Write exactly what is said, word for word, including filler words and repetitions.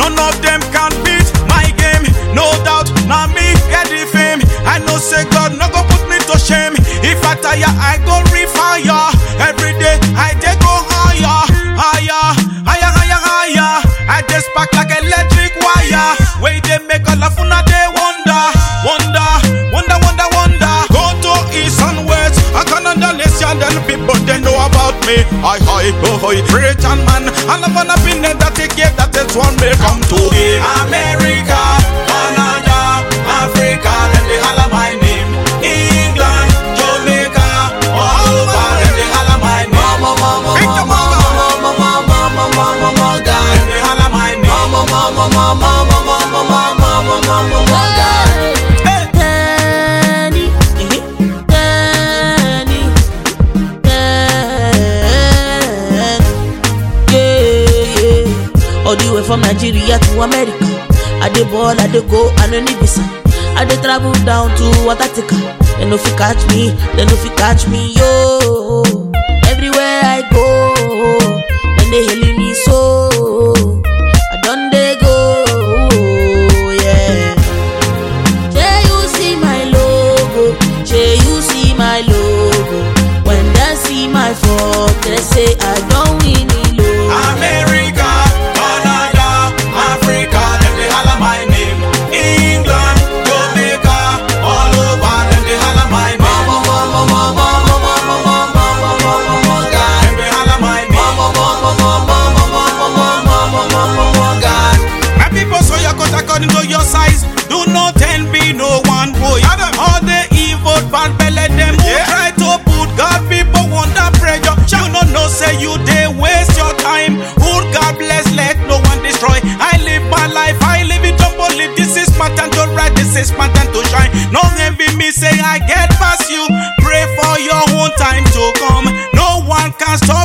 none of them can beat my game. No doubt, now me get the fame. I know say God no go put me to shame. If I tire, I go refire. Every day I dey go higher, higher, higher, higher, higher. I just spark like electric wire. Way they make all of una they wonder, wonder, wonder, wonder, wonder. Go to east and west, I can understand the people they know about me. I hi, oh hi, Britain man, and I'm gonna be named that they gave that is one may come to me. America, Canada, Africa, then they holler my name. England, Jamaica, all over, then they holler my name. Mama, mama, mama, mama, mama, mama, mama, mama, God, then they holler my name. Mama, mama, mama, mama, mama, mama, mama, mama, God. Danny, Danny, Danny, yeah, yeah. All the way from Nigeria to America. I dey ball, I dey go, I no need visa. I dey travel down to Watatika. They no fit catch me, they no fit catch me, yo. Everywhere I go, then they hailing me so. I done they go, yeah. Jay, you see my logo, Jay, you see my logo. When they see my phone, they say I don't win the logo. America, Canada, Africa, then they holler my name. England, Jamaica, all over, then they holler my name. Mama, mama, mama, mama, mama, mama, mama, mama, God, then they holler my name. Mama, mama, mama, mama, mama, mama, mama, mama, God. My people, so your cut according to your size. Do not envy no one boy. All the evil bad belly them who try to put God people under pressure. You no know say you they waste your time. Who God bless, let no one destroy. I live my life, I live it up only. This is my time to rise, this is my time to shine. No envy me, say I get past you. Pray for your own time to come. No one can stop